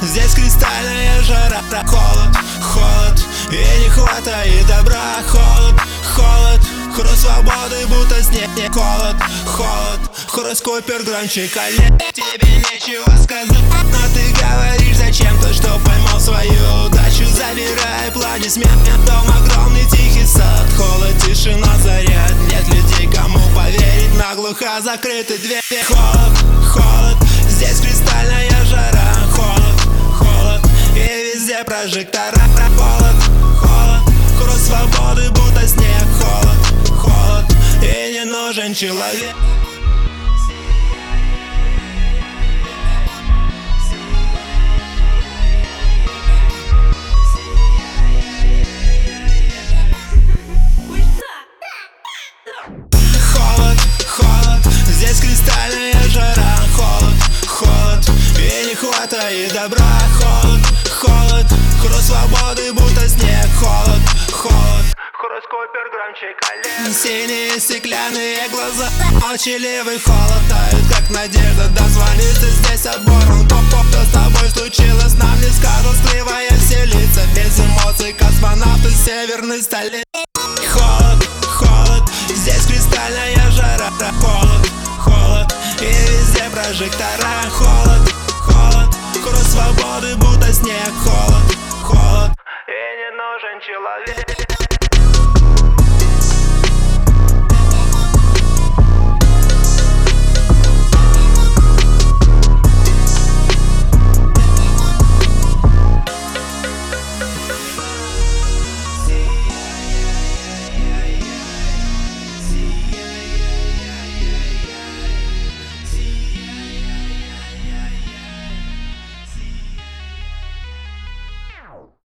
Здесь кристальная жара, холод, холод, и не хватает добра. Холод, холод, хруст свободы, будто снег. Холод, холод, хруст купер-громчик. Тебе нечего сказать, но ты говоришь зачем-то, что поймал свою удачу. Забирай аплодисменты, дом огромный, тихий сад. Холод, тишина, заряд, нет людей, кому поверить. Наглухо закрыты двери. Холод, холод, здесь кристальная жара. Холод, холод, и везде прожектора. Холод, холод, хруст свободы, будто снег. Холод, холод, и не нужен человек. Холод, холод, здесь кристальная жара. Холод, холод, и не хватает добра. Холод, холод, хруст свободы, будто снег. Холод, холод, хруст купер-громчик. Синие стеклянные глаза, молчаливый холод тают, как надежда дозвониться здесь отбором. Что с тобой случилось, нам не скажут, скрывая все лица. Без эмоций космонавты северной столицы. Холод, холод, здесь кристальная жара. Холод, холод, и везде прожектора. Холод, холод, хруст свободы, будто снег. Холод, холод, и не нужен человек.